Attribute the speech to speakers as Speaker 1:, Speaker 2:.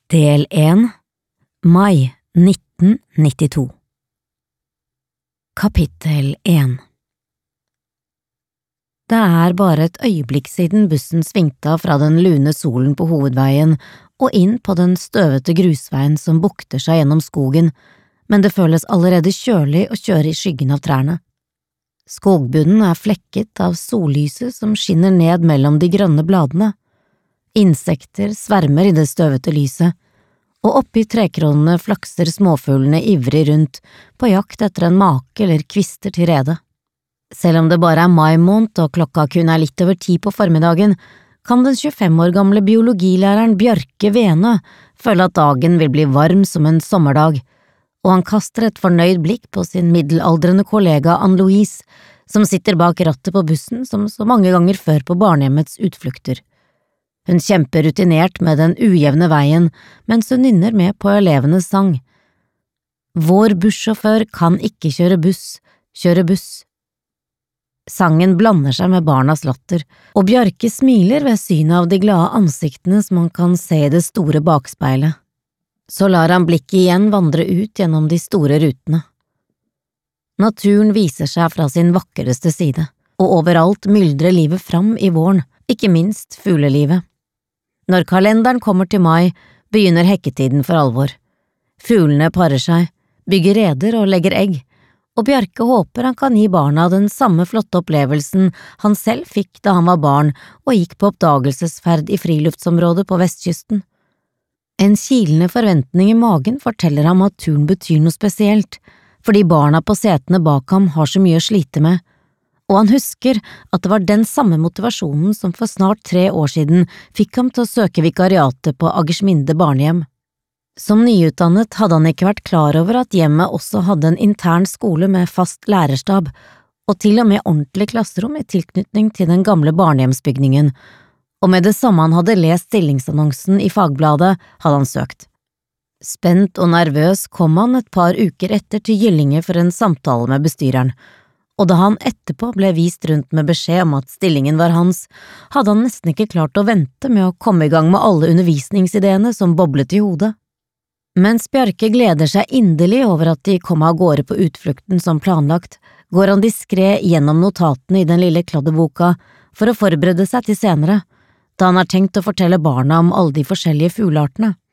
Speaker 1: Del 1 Mai 1992 Kapittel 1 Det er bare et øyeblikk siden bussen svingte av fra den lune solen på hovedveien og inn på den støvete grusveien som bukter seg gjennom skogen, men det føles allerede kjølig å kjøre i skyggen av trærne. Skogbunnen er flekket av sollyset som skinner ned mellom de grønne bladene. Insekter svermer i det støvete lyset, og oppi trekronene flakser småfuglene ivrig rundt på jakt etter en make eller kvister til rede. Selv om det bare er mai måned og klokka kun er litt over 10 på formiddagen, kan den 25 år gamle biologilæreren Bjarke Venø føle at dagen vil bli varm som en sommerdag, og han kaster et fornøyd blikk på sin middelaldrende kollega Anne-Louise, som sitter bak rattet på bussen som så mange ganger før på barnehjemmets utflukter. Hun kjemper rutinert med den ujevne veien, mens hun nynner med på elevenes sang. Vår bussjåfør kan ikke kjøre buss. Sangen blander seg med barnas latter, og Bjarke smiler ved synet av de glade ansiktene som man kan se i det store bakspeilet. Så lar han blikket igjen vandre ut gjennom de store rutene. Naturen viser seg fra sin vakreste side, og overalt myldrer livet fram i våren, ikke minst fuglelivet. Når kalenderen kommer til mai, begynner hekketiden for alvor. Fuglene parer seg, bygger reder og legger egg, og Bjarke håper han kan gi barna den samme flotte opplevelsen han selv fikk da han var barn og gikk på oppdagelsesferd i friluftsområdet på vestkysten. En kilende forventning i magen forteller ham at turen betyr noe spesielt, fordi barna på setene bak ham har så mye å slite med, og han husker at det var den samme motivasjonen som for snart 3 år siden fikk ham til å søke vikariatet på Agersminde barnehjem. Som nyutdannet hadde han ikke vært klar over at hjemmet også hadde en intern skole med fast lærerstab, og til og med ordentlig klasserom i tilknytning til den gamle barnehjemsbygningen, og med det samme han hadde lest stillingsannonsen i fagbladet, hadde han søkt. Spent og nervøs kom han et par uker etter til Gyllinge for en samtale med bestyreren, og da han etterpå ble vist rundt med beskjed om at stillingen var hans, hadde han nesten ikke klart å vente med å komme i gang med alle undervisningsideene som boblet i hodet. Mens Bjarke gleder seg inderlig over at de kom av gårde på utflukten som planlagt, går han diskret gjennom notatene i den lille kladdeboka for å forberede seg til senere, da han har tenkt å fortelle barna om alle de forskjellige fugleartene.